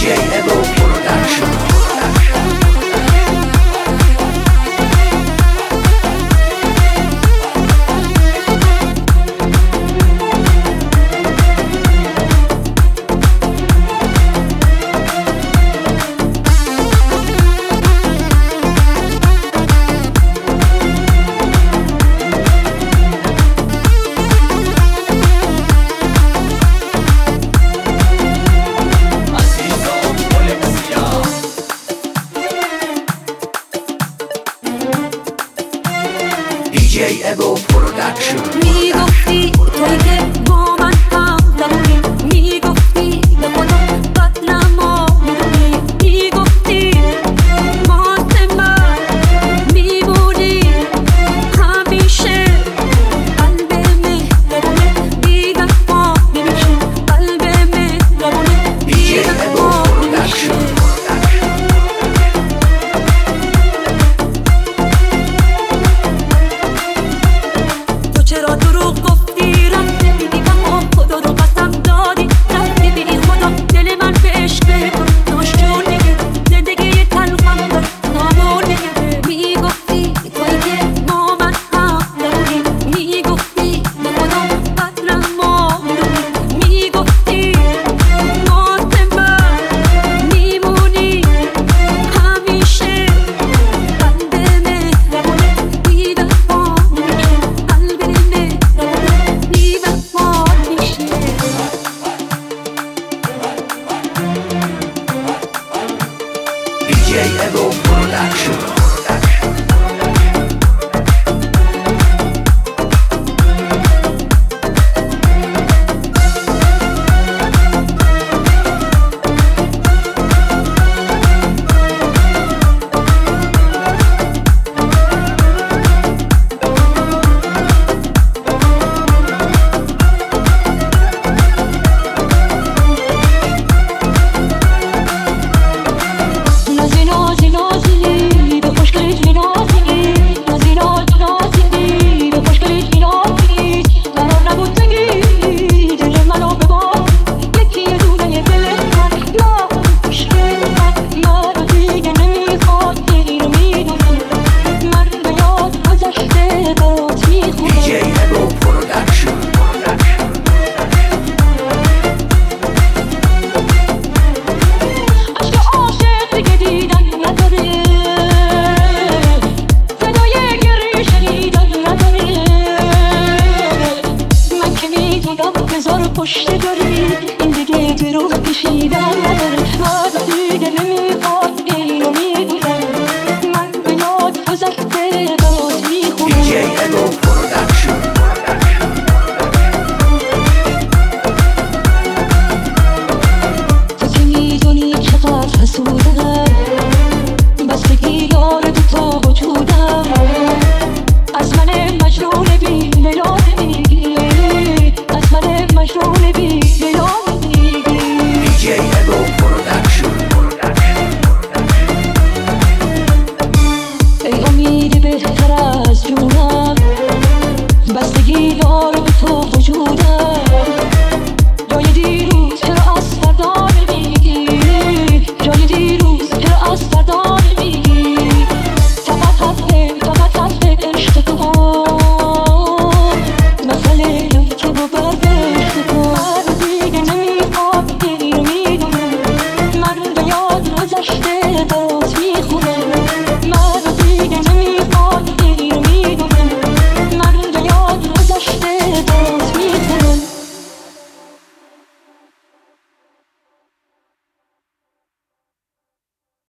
DJ Ego Production. میگفتی توی که با من هم زبونی، میگفتی به خودم قتلم ما میدونی، میگفتی واسه من میمونی همیشه. قلب مهربونه دیدم ما نمیشه، قلب مهربونه دیدم ما نمیشه. چرا دروغ گفتی رفته بی وفا، خدا رو قسم دادی رفته بی خدا. دل من به عشق تو ناشجون نگه، زندگی تلخم داره نامون نگه. میگفتی توی که با من هم نبودی، میگفتی به خدا قدرم ما میدونی، میگفتی واسه من میمونی همیشه. قلب مهربونه دیدم ما نمیشه، قلب مهربونه دیدم ما نمیشه. DJ Ego Production. پشت داری این دیگه دروغ کشیدن نداره، واسه دیگه نمیخواد اینو میدونم. من به یاد گذشته برات میخونم. DJ Ego Production. تو که میدونی چقدر حسودم،